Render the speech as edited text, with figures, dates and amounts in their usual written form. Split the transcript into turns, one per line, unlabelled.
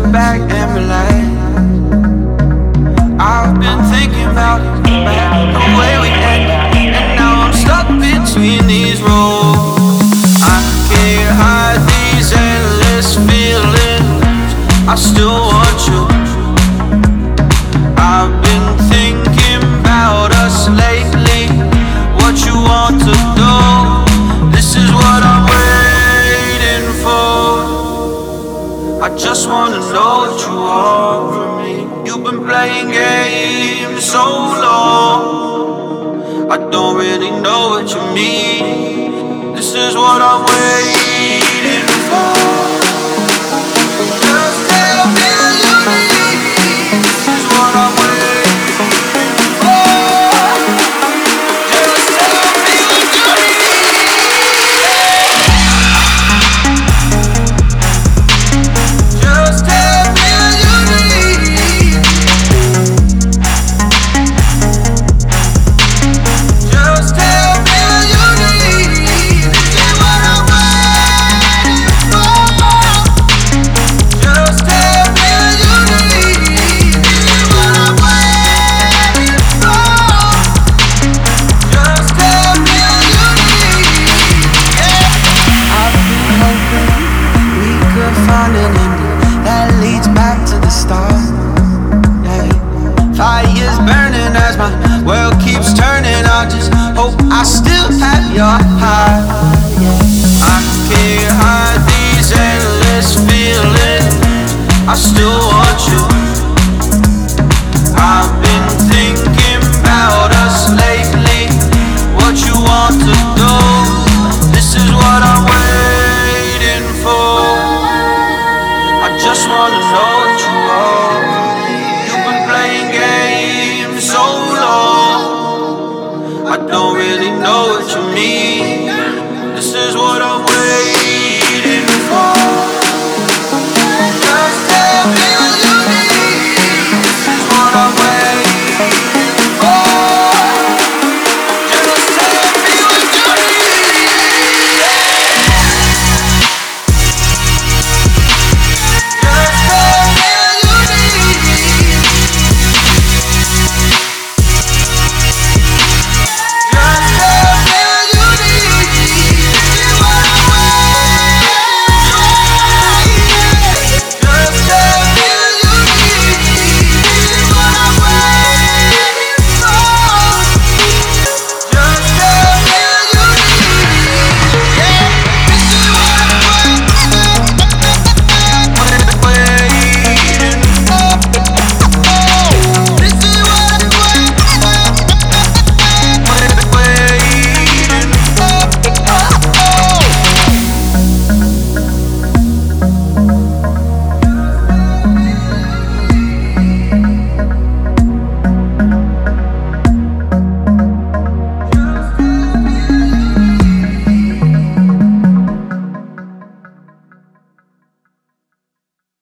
back and relax. I've been thinking about it, the way we ended, and now I'm stuck between these roads. I can't hide these endless feelings, I still want you. I've been thinking about us lately, what you want to do. This is what I'm waiting for. I just wanna know what you want from me. You've been playing games so long, I don't really know what you mean. This is what I'm waiting for. Just tell me you need. This is what I'm waiting for. Just tell me what you need. Just tell me what you need. Just tell me what you need. This is what I'm waiting for. Just tell me what you need. This is what I'm waiting for. Just tell me what you need. Yeah. I've been hoping we could find an ending that leads back to the start. Yeah. Fire's burning as my world keeps turning. I just hope I still have your heart. Yeah. I can't hide these endless feelings, I still want you. I've been thinking about us lately, what you want to do. This is what I'm waiting for. I just wanna know